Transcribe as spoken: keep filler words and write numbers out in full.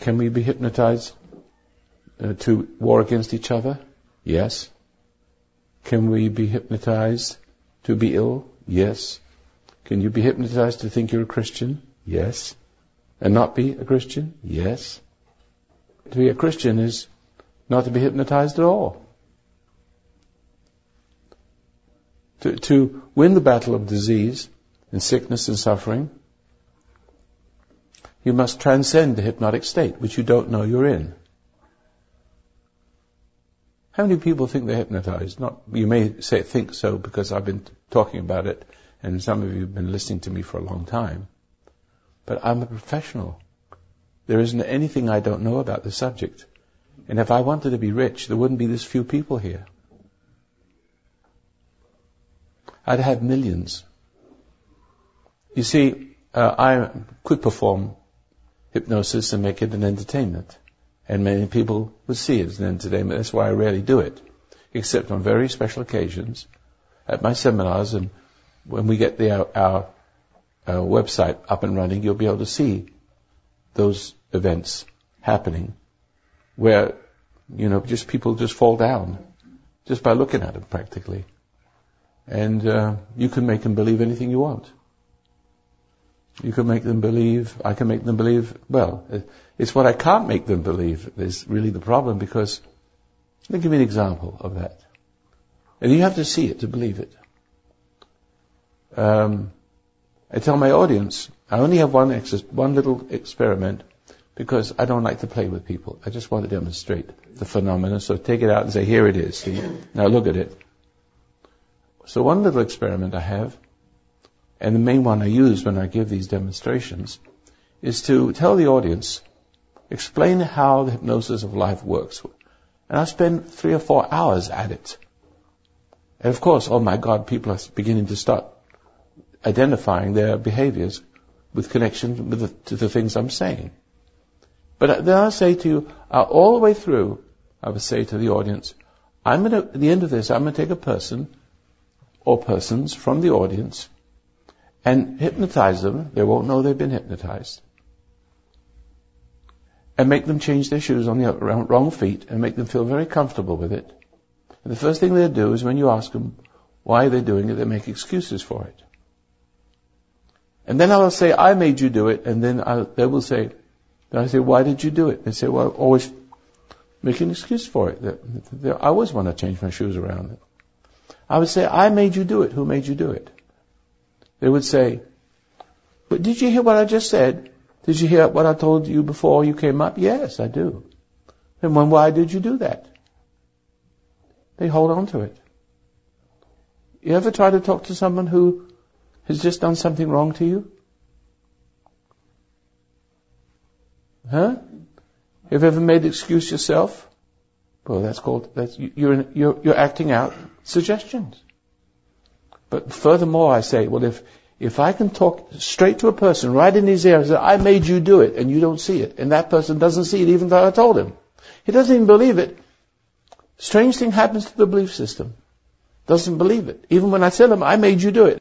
Can we be hypnotized uh, to war against each other? Yes. Can we be hypnotized to be ill? Yes. Can you be hypnotized to think you're a Christian? Yes. And not be a Christian? Yes. To be a Christian is not to be hypnotized at all. To, to win the battle of disease and sickness and suffering, you must transcend the hypnotic state, which you don't know you're in. How many people think they're hypnotized? Not, you may say, think so because I've been talking about it, and some of you have been listening to me for a long time. But I'm a professional. There isn't anything I don't know about the subject. And if I wanted to be rich, there wouldn't be this few people here. I'd have millions. You see, uh, I could perform hypnosis and make it an entertainment. And many people would see it as an entertainment. That's why I rarely do it, except on very special occasions, at my seminars. And when we get the, our, our, our website up and running, you'll be able to see those events happening where, you know, just people just fall down just by looking at them practically. And uh, you can make them believe anything you want. You can make them believe, I can make them believe, well, it's what I can't make them believe is really the problem, because, let me give you an example of that. And you have to see it to believe it. Um, I tell my audience, I only have one ex- one little experiment, because I don't like to play with people. I just want to demonstrate the phenomenon. So take it out and say, here it is. See? Now look at it. So one little experiment I have, and the main one I use when I give these demonstrations, is to tell the audience, explain how the hypnosis of life works. And I spend three or four hours at it. And of course, oh my God, people are beginning to start identifying their behaviors with connection with the, to the things I'm saying. But then I'll say to you, uh, all the way through, I would say to the audience, I'm going to, at the end of this, I'm going to take a person or persons from the audience and hypnotize them. They won't know they've been hypnotized. And make them change their shoes on the wrong feet and make them feel very comfortable with it. And the first thing they'll do is when you ask them why they're doing it, they make excuses for it. And then I'll say, I made you do it. And then I'll, they will say, then I say, why did you do it? They say, well, I always make an excuse for it. I always want to change my shoes around. I would say, I made you do it. Who made you do it? They would say, but did you hear what I just said? Did you hear what I told you before you came up? Yes, I do. Then when, why did you do that? They hold on to it. You ever try to talk to someone who has just done something wrong to you? Huh? Have you ever made an excuse yourself? Well, that's called, that's, you're, you're, you're acting out suggestions. But furthermore, I say, well, if, if I can talk straight to a person, right in his ear, and say, I made you do it, and you don't see it, and that person doesn't see it even though I told him. He doesn't even believe it. Strange thing happens to the belief system. Doesn't believe it. Even when I tell him, I made you do it.